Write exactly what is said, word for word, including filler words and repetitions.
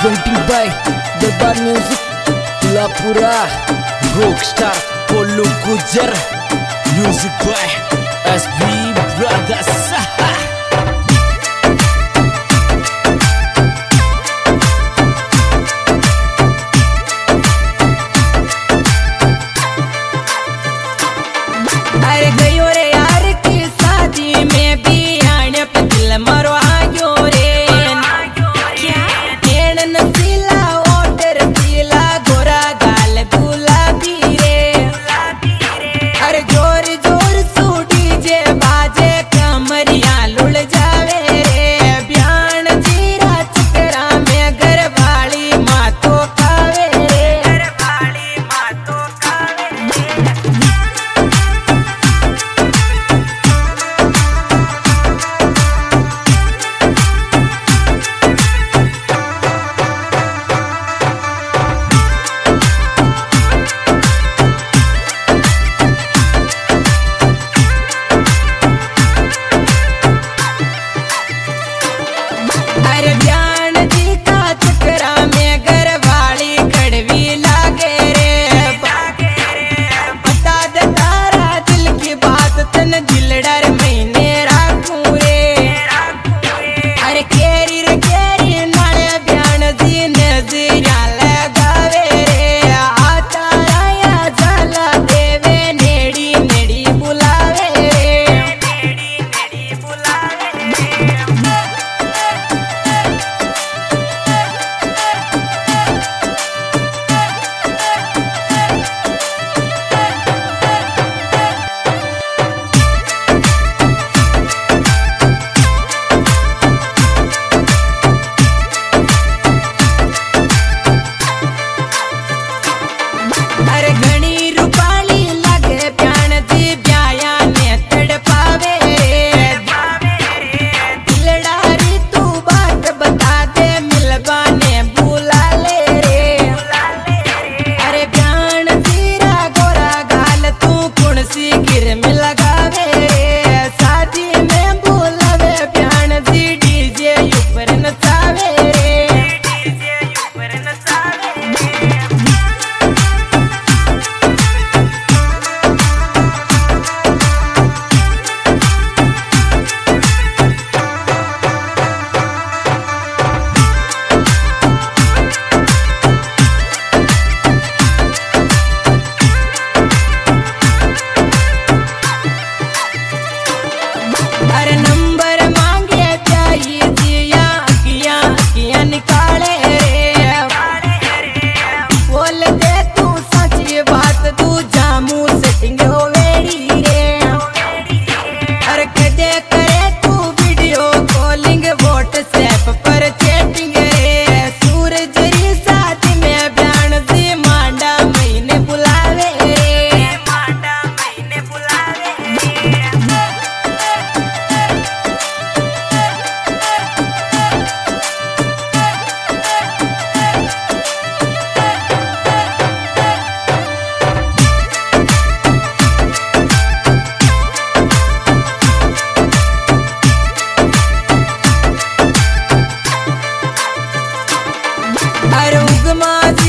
presenting by Darbar Music, Lapura, Rockstar, Polo Gujar, music by S B Brothers. अरे गयो रे यार की शादी में भी आने पे दिल मरो आयो रे क्या नसीला ओटर सीला गोरा गाल गुलाबी रे अरे जोर जोर सू डीजे बाजे कमरिया लुल जावे रे ब्यान जीरा चकरा में घर वाली मातो खावे रे घर वाली मातो खावे अरे ब्यान जी का चक्रा में घर वाली कड़वी लागे रे बता दे तारा दिल की बात तन दिल डर मैंने राखूं रे अरे केरी रे केरी नाले ब्यान जी नजरिया लगावे रे आता राया जाला देवे नेड़ी नेड़ी बुलावे रे नेड़ी नेड़ी बुलावे अरे घणी रूपाली लगे प्यान जी ब्याया ने तड़पावे दिलडारी तू बात बता दे मिलबा ने बुला ले रे अरे ब्यान जीरा गोरा गाल तू कुण सी गिर में लगावे रे शादी में बुलावे ब्यान जी डीजे ऊपर नचावे रे डीजे ऊपर नचावे अरे नंबर मांगे चाहिए जिया किया किया निकाले रे बोल दे तू सच्ची बात तू जामू सेटिंग होवेड़ी रे अरे कदे करे तू वीडियो कॉलिंग व्हाट्सएप पर चैटिंग रे सूरज री साथ में ब्यान जी मांडा महीने बुलावे रे मांडा महीने बुलावे अरे उगमा